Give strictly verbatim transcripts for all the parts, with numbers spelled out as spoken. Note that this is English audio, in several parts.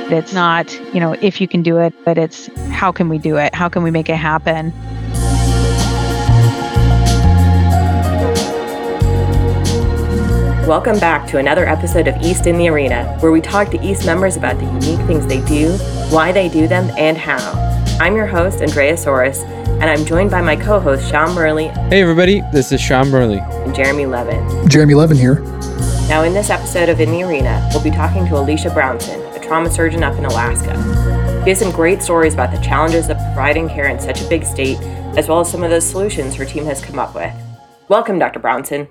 It's not, you know, if you can do it, but it's how can we do it? How can we make it happen? Welcome back to another episode of East in the Arena, where we talk to East members about the unique things they do, why they do them, and how. I'm your host, Andrea Soros, and I'm joined by my co-host, Sean Murley. Hey everybody, this is Sean Murley. And Jeremy Levin. Jeremy Levin here. Now in this episode of In the Arena, we'll be talking to Alicia Brownson, a trauma surgeon up in Alaska. She has some great stories about the challenges of providing care in such a big state, as well as some of the solutions her team has come up with. Welcome, Doctor Brownson.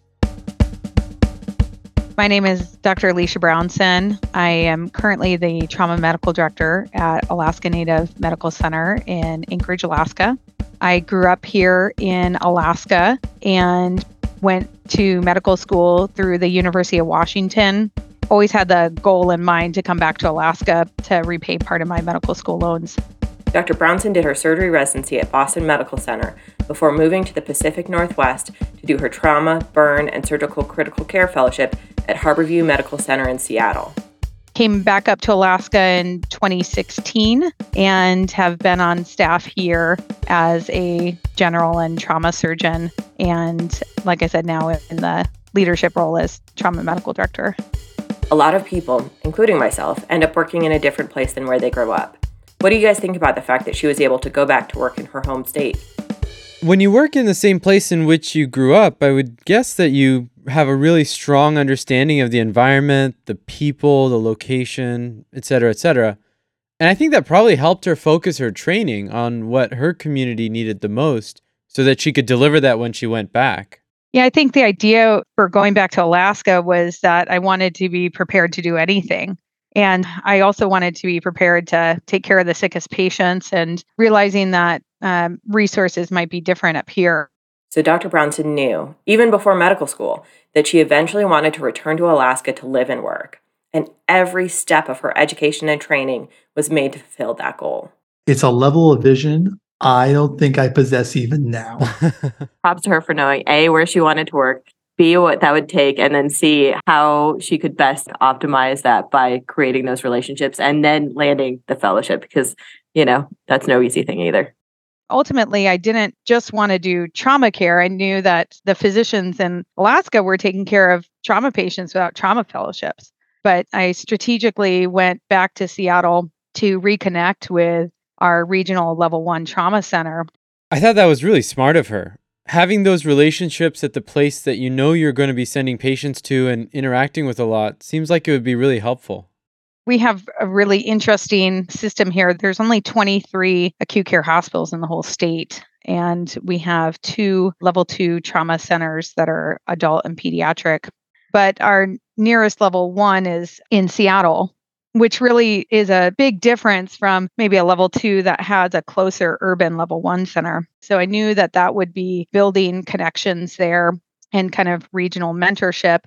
My name is Doctor Alicia Brownson. I am currently the trauma medical director at Alaska Native Medical Center in Anchorage, Alaska. I grew up here in Alaska and went to medical school through the University of Washington. Always had the goal in mind to come back to Alaska to repay part of my medical school loans. Doctor Brownson did her surgery residency at Boston Medical Center before moving to the Pacific Northwest to do her trauma, burn, and surgical critical care fellowship at Harborview Medical Center in Seattle. Came back up to Alaska in twenty sixteen and have been on staff here as a general and trauma surgeon. And like I said, now in the leadership role as trauma medical director. A lot of people, including myself, end up working in a different place than where they grew up. What do you guys think about the fact that she was able to go back to work in her home state? When you work in the same place in which you grew up, I would guess that you have a really strong understanding of the environment, the people, the location, et cetera, et cetera. And I think that probably helped her focus her training on what her community needed the most so that she could deliver that when she went back. Yeah, I think the idea for going back to Alaska was that I wanted to be prepared to do anything. And I also wanted to be prepared to take care of the sickest patients and realizing that um, resources might be different up here. So Doctor Brownson knew, even before medical school, that she eventually wanted to return to Alaska to live and work. And every step of her education and training was made to fulfill that goal. It's a level of vision I don't think I possess even now. Props to her for knowing A, where she wanted to work, B, what that would take, and then C, how she could best optimize that by creating those relationships and then landing the fellowship, because, you know, that's no easy thing either. Ultimately, I didn't just want to do trauma care. I knew that the physicians in Alaska were taking care of trauma patients without trauma fellowships. But I strategically went back to Seattle to reconnect with our regional level one trauma center. I thought that was really smart of her. Having those relationships at the place that you know you're going to be sending patients to and interacting with a lot seems like it would be really helpful. We have a really interesting system here. There's only twenty-three acute care hospitals in the whole state. And we have two level two trauma centers that are adult and pediatric. But our nearest level one is in Seattle, which really is a big difference from maybe a level two that has a closer urban level one center. So I knew that that would be building connections there and kind of regional mentorship.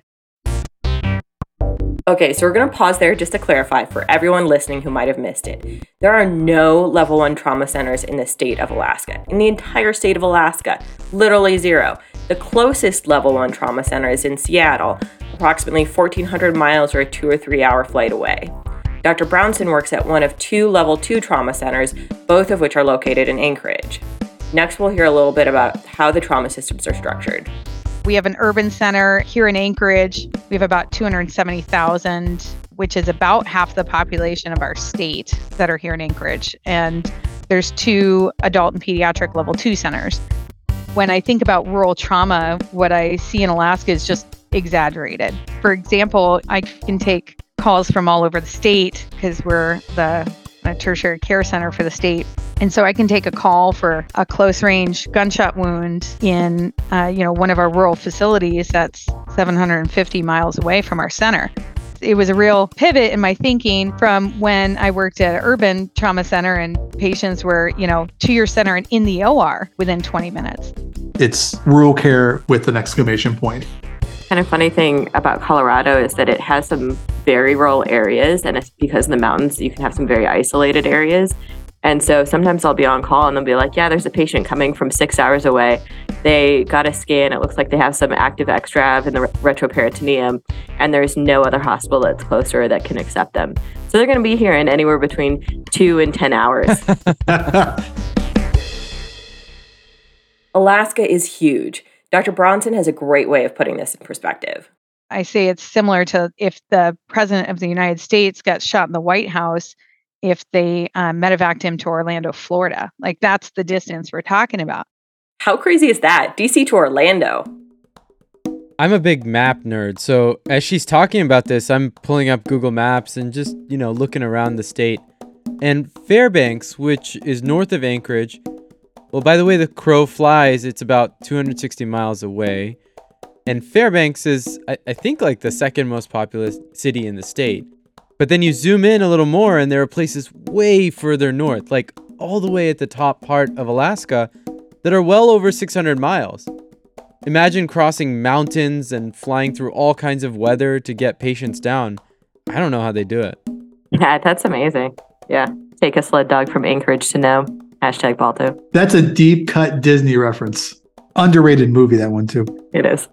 Okay, so we're going to pause there just to clarify for everyone listening who might have missed it. There are no level one trauma centers in the state of Alaska, in the entire state of Alaska, literally zero. The closest level one trauma center is in Seattle, approximately fourteen hundred miles or a two or three hour flight away. Doctor Brownson works at one of two level two trauma centers, both of which are located in Anchorage. Next, we'll hear a little bit about how the trauma systems are structured. We have an urban center here in Anchorage. We have about two hundred seventy thousand, which is about half the population of our state that are here in Anchorage. And there's two adult and pediatric level two centers. When I think about rural trauma, what I see in Alaska is just exaggerated. For example, I can take calls from all over the state because we're the a tertiary care center for the state. And so I can take a call for a close range gunshot wound in, uh, you know, one of our rural facilities that's seven hundred fifty miles away from our center. It was a real pivot in my thinking from when I worked at an urban trauma center and patients were, you know, to your center and in the O R within twenty minutes. It's rural care with an exclamation point. Kind of funny thing about Colorado is that it has some very rural areas, and it's because in the mountains you can have some very isolated areas. And so sometimes I'll be on call and they'll be like, yeah, there's a patient coming from six hours away. They got a scan. It looks like they have some active extrav in the retroperitoneum, and there's no other hospital that's closer that can accept them. So they're going to be here in anywhere between two and ten hours. Alaska is huge. Doctor Bronson has a great way of putting this in perspective. I say it's similar to if the president of the United States got shot in the White House, if they um, medevaced him to Orlando, Florida. Like, that's the distance we're talking about. How crazy is that? D C to Orlando. I'm a big map nerd, so as she's talking about this, I'm pulling up Google Maps and just, you know, looking around the state. And Fairbanks, which is north of Anchorage, well, by the way the crow flies, it's about two hundred sixty miles away. And Fairbanks is, I, I think, like the second most populous city in the state. But then you zoom in a little more and there are places way further north, like all the way at the top part of Alaska, that are well over six hundred miles. Imagine crossing mountains and flying through all kinds of weather to get patients down. I don't know how they do it. Yeah, that's amazing. Yeah. Take a sled dog from Anchorage to Nome. Hashtag Balto. That's a deep cut Disney reference. Underrated movie, that one too. It is.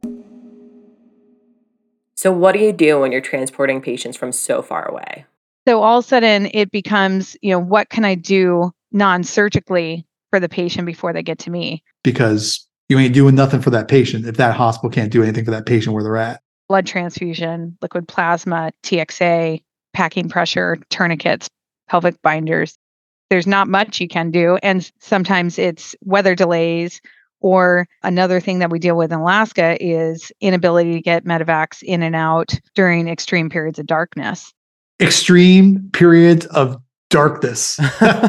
So what do you do when you're transporting patients from so far away? So all of a sudden it becomes, you know, what can I do non-surgically for the patient before they get to me? Because you ain't doing nothing for that patient if that hospital can't do anything for that patient where they're at. Blood transfusion, liquid plasma, T X A, packing pressure, tourniquets, pelvic binders. There's not much you can do. And sometimes it's weather delays. Or another thing that we deal with in Alaska is inability to get medevacs in and out during extreme periods of darkness. Extreme periods of darkness.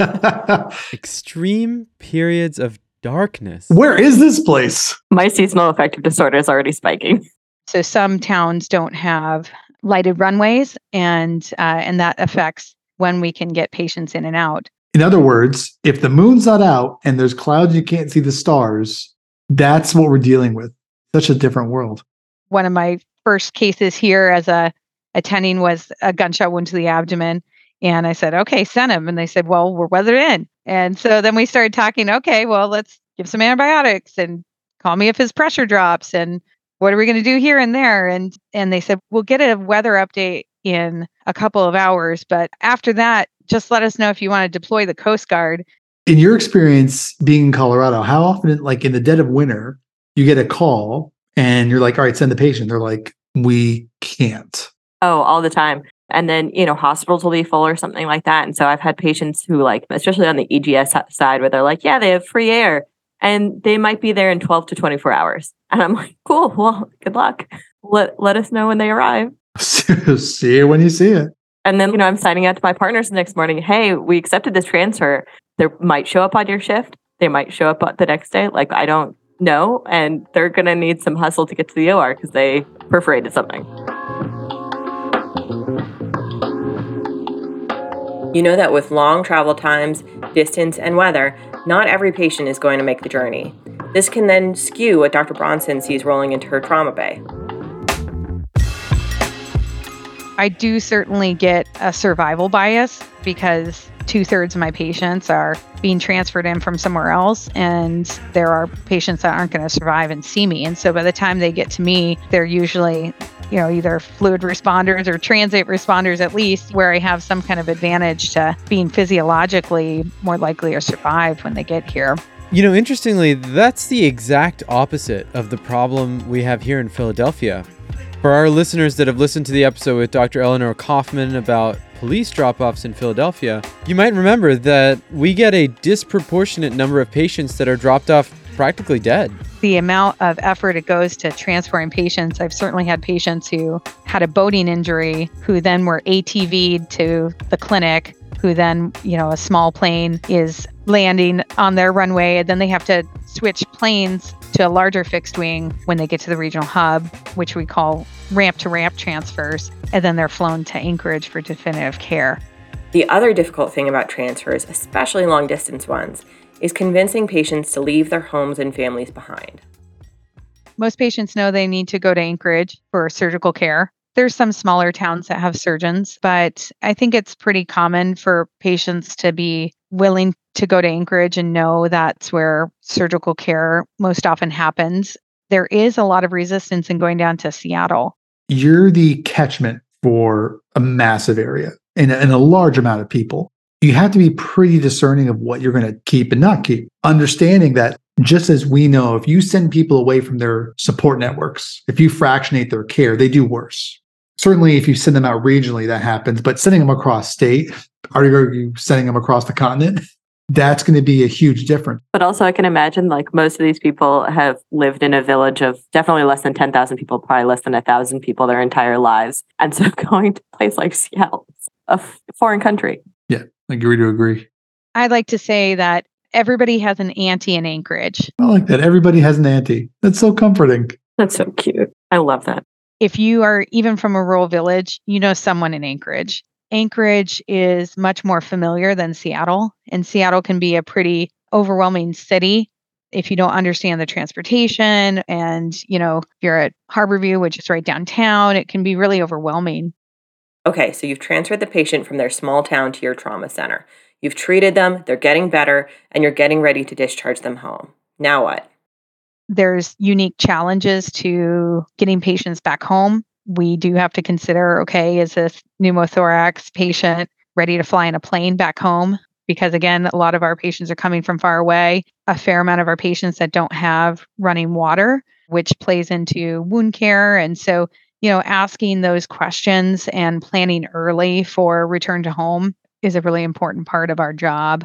Extreme periods of darkness. Where is this place? My seasonal affective disorder is already spiking. So some towns don't have lighted runways, and uh, and that affects when we can get patients in and out. In other words, if the moon's not out and there's clouds, you can't see the stars. That's what we're dealing with. Such a different world. One of my first cases here as a attending was a gunshot wound to the abdomen. And I said, okay, send him. And they said, well, we're weathered in. And so then we started talking, okay, well, let's give some antibiotics and call me if his pressure drops. And what are we going to do here and there? And and they said, we'll get a weather update in a couple of hours. But after that, just let us know if you want to deploy the Coast Guard. In your experience being in Colorado, how often, like in the dead of winter, you get a call and you're like, all right, send the patient. They're like, we can't. Oh, all the time. And then, you know, hospitals will be full or something like that. And so I've had patients who, like, especially on the E G S side, where they're like, yeah, they have free air and they might be there in twelve to twenty-four hours. And I'm like, cool, well, good luck. Let, let us know when they arrive. See it when you see it. And then, you know, I'm signing out to my partners the next morning. Hey, we accepted this transfer. They might show up on your shift. They might show up the next day. Like, I don't know. And they're going to need some hustle to get to the O R because they perforated something. You know that with long travel times, distance, and weather, not every patient is going to make the journey. This can then skew what Doctor Bronson sees rolling into her trauma bay. I do certainly get a survival bias because two-thirds of my patients are being transferred in from somewhere else, and there are patients that aren't going to survive and see me. And so by the time they get to me, they're usually, you know, either fluid responders or transient responders, at least, where I have some kind of advantage to being physiologically more likely to survive when they get here. You know, interestingly, that's the exact opposite of the problem we have here in Philadelphia. For our listeners that have listened to the episode with Doctor Eleanor Kaufman about police drop-offs in Philadelphia, you might remember that we get a disproportionate number of patients that are dropped off practically dead. The amount of effort it goes to transporting patients, I've certainly had patients who had a boating injury who then were A T V'd to the clinic, who then, you know, a small plane is landing on their runway, and then they have to switch planes to a larger fixed wing when they get to the regional hub, which we call ramp-to-ramp transfers, and then they're flown to Anchorage for definitive care. The other difficult thing about transfers, especially long-distance ones, is convincing patients to leave their homes and families behind. Most patients know they need to go to Anchorage for surgical care. There's some smaller towns that have surgeons, but I think it's pretty common for patients to be willing to go to Anchorage and know that's where surgical care most often happens. There is a lot of resistance in going down to Seattle. You're the catchment for a massive area and, and a large amount of people. You have to be pretty discerning of what you're going to keep and not keep, understanding that just as we know, if you send people away from their support networks, if you fractionate their care, they do worse. Certainly, if you send them out regionally, that happens, but sending them across state, are you sending them across the continent? That's going to be a huge difference. But also, I can imagine like most of these people have lived in a village of definitely less than ten thousand people, probably less than one thousand people their entire lives. And so going to a place like Seattle, a f- foreign country. Yeah, I agree to agree. I'd like to say that everybody has an auntie in Anchorage. I like that. Everybody has an auntie. That's so comforting. That's so cute. I love that. If you are even from a rural village, you know someone in Anchorage. Anchorage is much more familiar than Seattle, and Seattle can be a pretty overwhelming city if you don't understand the transportation. And, you know, if you're at Harborview, which is right downtown, it can be really overwhelming. Okay, so you've transferred the patient from their small town to your trauma center. You've treated them, they're getting better, and you're getting ready to discharge them home. Now what? There's unique challenges to getting patients back home. We do have to consider, okay, is this pneumothorax patient ready to fly in a plane back home? Because again, a lot of our patients are coming from far away. A fair amount of our patients that don't have running water, which plays into wound care. And so, you know, asking those questions and planning early for return to home is a really important part of our job.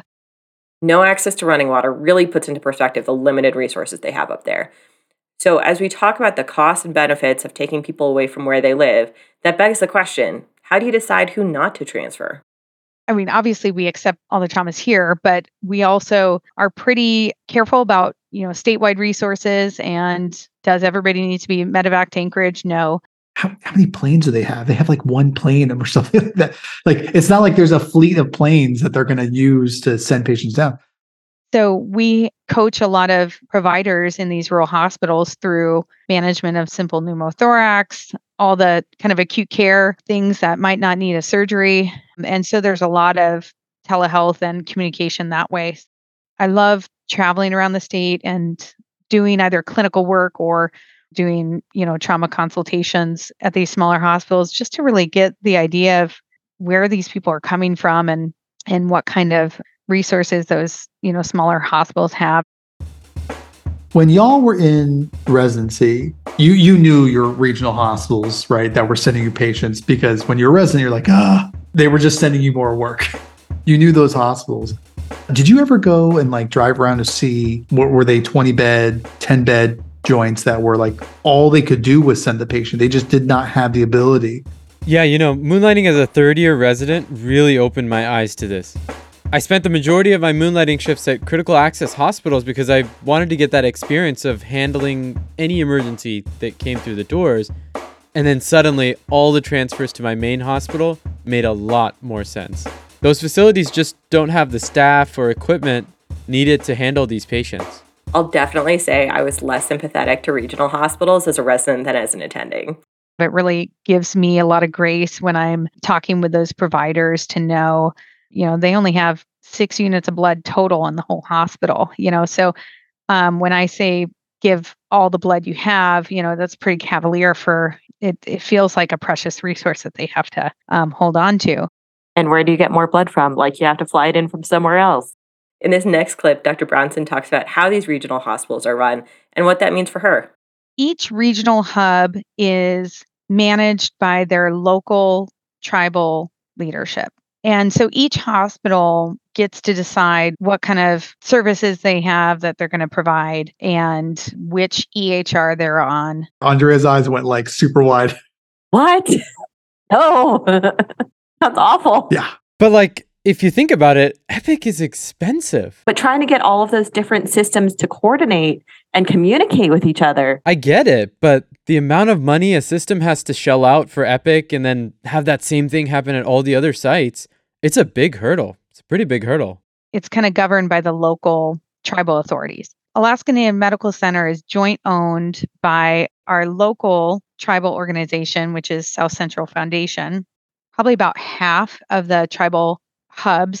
No access to running water really puts into perspective the limited resources they have up there. So as we talk about the costs and benefits of taking people away from where they live, that begs the question, how do you decide who not to transfer? I mean, obviously we accept all the traumas here, but we also are pretty careful about, you know, statewide resources. And does everybody need to be medevac to Anchorage? No. How, how many planes do they have? They have like one plane or something like that. Like, it's not like there's a fleet of planes that they're going to use to send patients down. So we coach a lot of providers in these rural hospitals through management of simple pneumothorax, all the kind of acute care things that might not need a surgery. And so there's a lot of telehealth and communication that way. I love traveling around the state and doing either clinical work or doing, you know, trauma consultations at these smaller hospitals just to really get the idea of where these people are coming from and and what kind of resources those, you know, smaller hospitals have. When y'all were in residency, you you knew your regional hospitals, right, that were sending you patients, because when you're a resident, you're like, ah, they were just sending you more work. You knew those hospitals. Did you ever go and like drive around to see, what were they twenty bed, ten bed joints that were like all they could do was send the patient? They just did not have the ability. Yeah, you know, moonlighting as a third year resident really opened my eyes to this. I spent the majority of my moonlighting shifts at critical access hospitals because I wanted to get that experience of handling any emergency that came through the doors. And then suddenly, all the transfers to my main hospital made a lot more sense. Those facilities just don't have the staff or equipment needed to handle these patients. I'll definitely say I was less sympathetic to regional hospitals as a resident than as an attending. It really gives me a lot of grace when I'm talking with those providers to know, you know, they only have six units of blood total in the whole hospital, you know. So um, when I say give all the blood you have, you know, that's pretty cavalier for it. It feels like a precious resource that they have to um, hold on to. And where do you get more blood from? Like you have to fly it in from somewhere else. In this next clip, Doctor Brownson talks about how these regional hospitals are run and what that means for her. Each regional hub is managed by their local tribal leadership. And so each hospital gets to decide what kind of services they have that they're going to provide and which E H R they're on. Andrea's eyes went like super wide. What? No, that's awful. Yeah. But like, if you think about it, Epic is expensive. But trying to get all of those different systems to coordinate and communicate with each other. I get it, but the amount of money a system has to shell out for Epic and then have that same thing happen at all the other sites, it's a big hurdle. It's a pretty big hurdle. It's kind of governed by the local tribal authorities. Alaska Native Medical Center is joint owned by our local tribal organization, which is South Central Foundation. Probably about half of the tribal hubs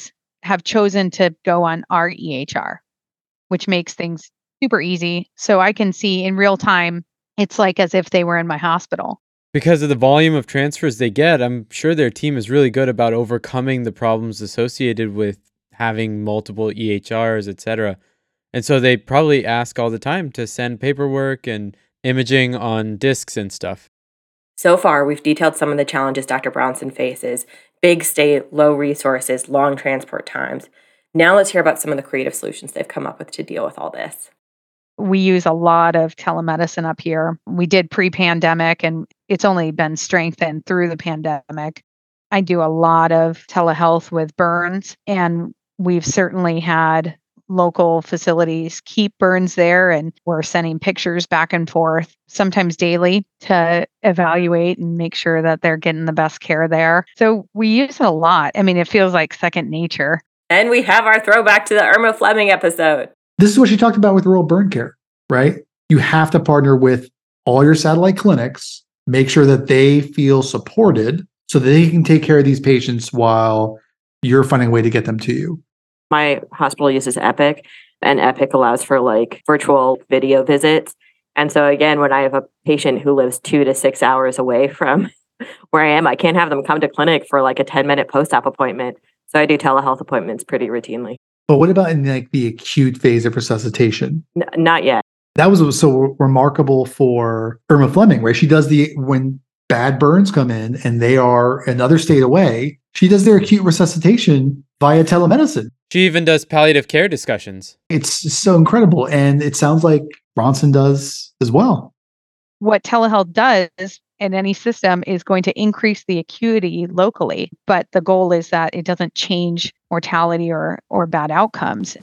have chosen to go on our E H R, which makes things super easy. So I can see in real time, it's like as if they were in my hospital. Because of the volume of transfers they get, I'm sure their team is really good about overcoming the problems associated with having multiple E H Rs, et cetera. And so they probably ask all the time to send paperwork and imaging on discs and stuff. So far, we've detailed some of the challenges Doctor Brownson faces: big state, low resources, long transport times. Now let's hear about some of the creative solutions they've come up with to deal with all this. We use a lot of telemedicine up here. We did pre-pandemic, and it's only been strengthened through the pandemic. I do a lot of telehealth with burns, and we've certainly had local facilities keep burns there, and we're sending pictures back and forth, sometimes daily, to evaluate and make sure that they're getting the best care there. So we use it a lot. I mean, it feels like second nature. And we have our throwback to the Irma Fleming episode. This is what she talked about with rural burn care, right? You have to partner with all your satellite clinics, make sure that they feel supported so that they can take care of these patients while you're finding a way to get them to you. My hospital uses Epic, and Epic allows for like virtual video visits. And so again, when I have a patient who lives two to six hours away from where I am, I can't have them come to clinic for like a ten minute post-op appointment. So I do telehealth appointments pretty routinely. But what about in like the acute phase of resuscitation? N- not yet. That was what was so remarkable for Irma Fleming, right? She does the, when bad burns come in and they are another state away, she does their acute resuscitation via telemedicine. She even does palliative care discussions. It's so incredible. And it sounds like Bronson does as well. What telehealth does in any system is going to increase the acuity locally, but the goal is that it doesn't change mortality or, or bad outcomes.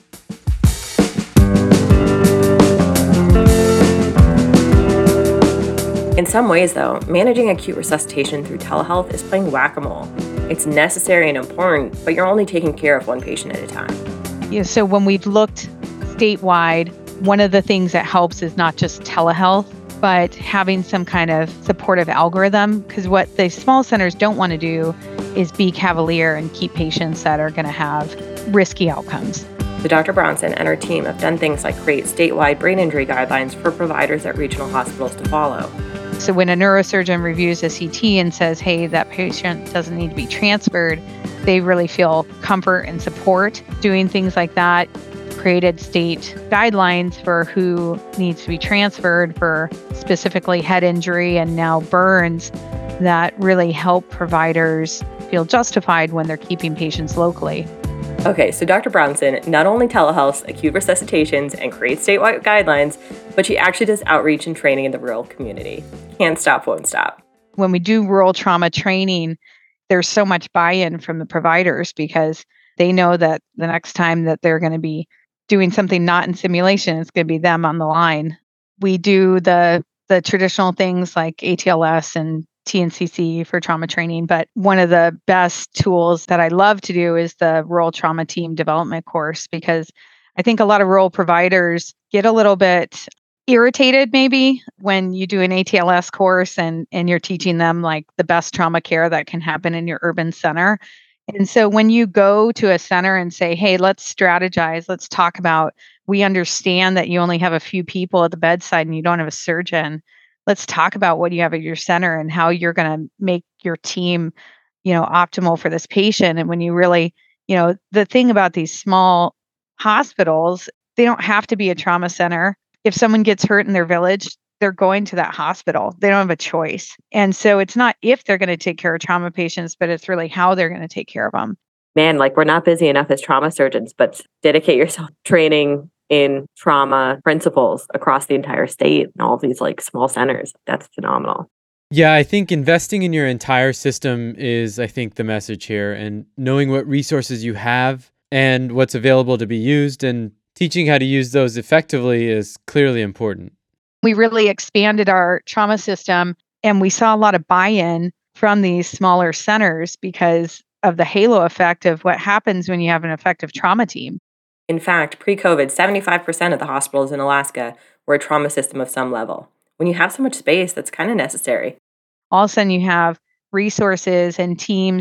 In some ways, though, managing acute resuscitation through telehealth is playing whack-a-mole. It's necessary and important, but you're only taking care of one patient at a time. Yeah, so when we've looked statewide, one of the things that helps is not just telehealth, but having some kind of supportive algorithm, because what the small centers don't want to do is be cavalier and keep patients that are going to have risky outcomes. So Doctor Brownson and her team have done things like create statewide brain injury guidelines for providers at regional hospitals to follow. So when a neurosurgeon reviews a C T and says, hey, that patient doesn't need to be transferred, they really feel comfort and support doing things like that. Created state guidelines for who needs to be transferred for specifically head injury and now burns that really help providers feel justified when they're keeping patients locally. Okay, so Doctor Brownson not only telehealths acute resuscitations and creates statewide guidelines, but she actually does outreach and training in the rural community. Can't stop, won't stop. When we do rural trauma training, there's so much buy-in from the providers because they know that the next time that they're going to be doing something not in simulation, it's going to be them on the line. We do the the traditional things like A T L S and T N C C for trauma training, but one of the best tools that I love to do is the rural trauma team development course, because I think a lot of rural providers get a little bit irritated maybe when you do an A T L S course and and you're teaching them like the best trauma care that can happen in your urban center. And so when you go to a center and say, hey, let's strategize, let's talk about, we understand that you only have a few people at the bedside and you don't have a surgeon. Let's talk about what you have at your center and how you're going to make your team, you know, optimal for this patient. And when you really, you know, the thing about these small hospitals, they don't have to be a trauma center. If someone gets hurt in their village, they're going to that hospital. They don't have a choice. And so it's not if they're going to take care of trauma patients, but it's really how they're going to take care of them. Man, like we're not busy enough as trauma surgeons, but dedicate yourself to training in trauma principles across the entire state and all these like small centers. That's phenomenal. Yeah, I think investing in your entire system is, I think, the message here, and knowing what resources you have and what's available to be used and teaching how to use those effectively is clearly important. We really expanded our trauma system and we saw a lot of buy-in from these smaller centers because of the halo effect of what happens when you have an effective trauma team. In fact, pre-COVID, seventy-five percent of the hospitals in Alaska were a trauma system of some level. When you have so much space, that's kind of necessary. All of a sudden you have resources and teams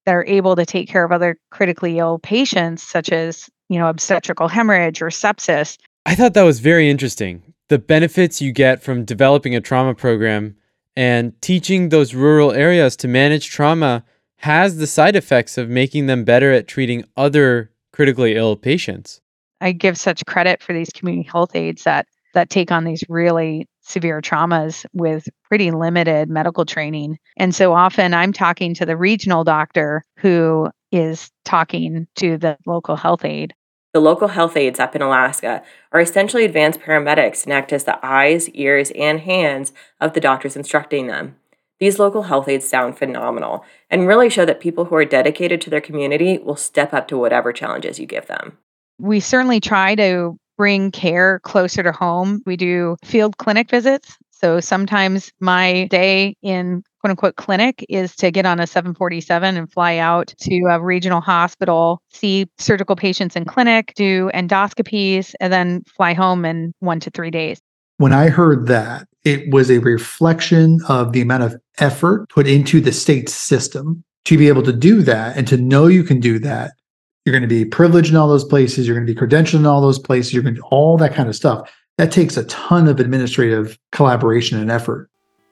that are able to take care of other critically ill patients, such as, you know, obstetrical hemorrhage or sepsis. I thought that was very interesting. The benefits you get from developing a trauma program and teaching those rural areas to manage trauma has the side effects of making them better at treating other critically ill patients. I give such credit for these community health aides that that take on these really severe traumas with pretty limited medical training. And so often I'm talking to the regional doctor who is talking to the local health aide. The local health aides up in Alaska are essentially advanced paramedics and act as the eyes, ears, and hands of the doctors instructing them. These local health aides sound phenomenal and really show that people who are dedicated to their community will step up to whatever challenges you give them. We certainly try to bring care closer to home. We do field clinic visits. So sometimes my day in quote unquote clinic is to get on a seven forty-seven and fly out to a regional hospital, see surgical patients in clinic, do endoscopies, and then fly home in one to three days. When I heard that, it was a reflection of the amount of effort put into the state system to be able to do that and to know you can do that. You're going to be privileged in all those places. You're going to be credentialed in all those places. You're going to do all that kind of stuff. That takes a ton of administrative collaboration and effort.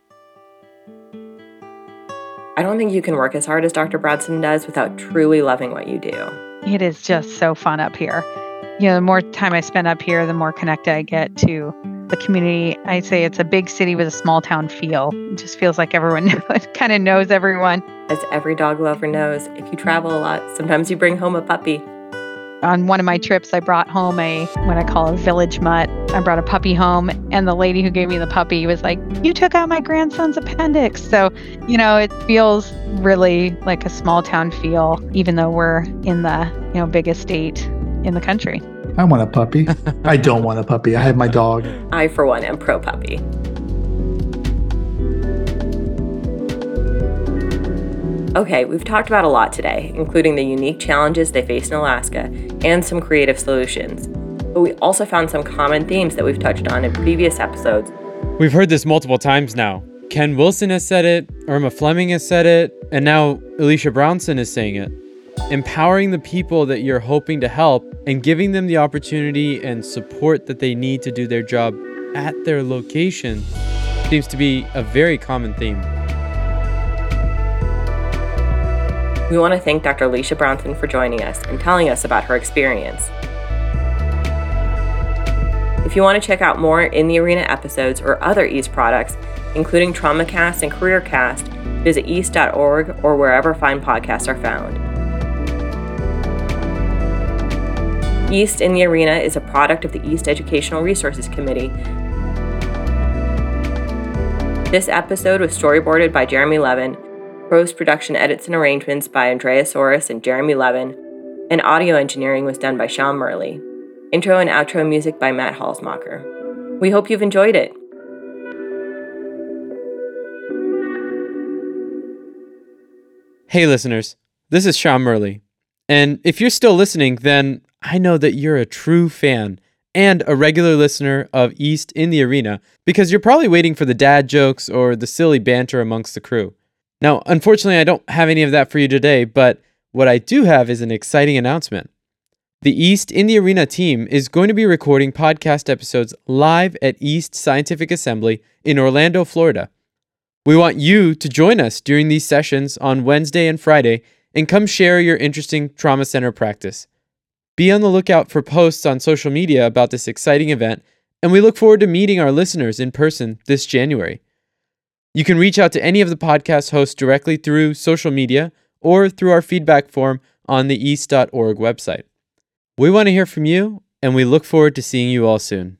I don't think you can work as hard as Doctor Bradson does without truly loving what you do. It is just so fun up here. You know, the more time I spend up here, the more connected I get to the community. I say it's a big city with a small town feel. It just feels like everyone kind of knows everyone. As every dog lover knows, if you travel a lot, sometimes you bring home a puppy. On one of my trips, I brought home a, what I call a village mutt. I brought a puppy home, and the lady who gave me the puppy was like, "You took out my grandson's appendix." So, you know, it feels really like a small town feel, even though we're in the, you know, biggest state in the country. I want a puppy. I don't want a puppy. I have my dog. I, for one, am pro-puppy. Okay, we've talked about a lot today, including the unique challenges they face in Alaska and some creative solutions. But we also found some common themes that we've touched on in previous episodes. We've heard this multiple times now. Ken Wilson has said it, Irma Fleming has said it, and now Alicia Brownson is saying it. Empowering the people that you're hoping to help and giving them the opportunity and support that they need to do their job at their location seems to be a very common theme. We want to thank Doctor Alicia Brownson for joining us and telling us about her experience. If you want to check out more In the Arena episodes or other East products, including TraumaCast and CareerCast, visit east dot org or wherever fine podcasts are found. East in the Arena is a product of the East Educational Resources Committee. This episode was storyboarded by Jeremy Levin, post-production edits and arrangements by Andrea Soros and Jeremy Levin, and audio engineering was done by Sean Murley. Intro and outro music by Matt Halsmacher. We hope you've enjoyed it. Hey listeners, this is Sean Murley. And if you're still listening, then I know that you're a true fan and a regular listener of East in the Arena because you're probably waiting for the dad jokes or the silly banter amongst the crew. Now, unfortunately, I don't have any of that for you today, but what I do have is an exciting announcement. The East in the Arena team is going to be recording podcast episodes live at East Scientific Assembly in Orlando, Florida. We want you to join us during these sessions on Wednesday and Friday and come share your interesting trauma center practice. Be on the lookout for posts on social media about this exciting event, and we look forward to meeting our listeners in person this January. You can reach out to any of the podcast hosts directly through social media or through our feedback form on the east dot org website. We want to hear from you, and we look forward to seeing you all soon.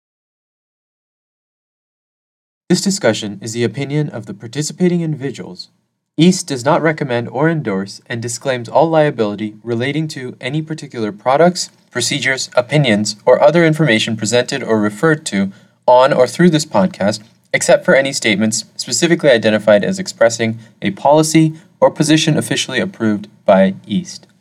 This discussion is the opinion of the participating individuals. East does not recommend or endorse and disclaims all liability relating to any particular products, procedures, opinions, or other information presented or referred to on or through this podcast, except for any statements specifically identified as expressing a policy or position officially approved by East.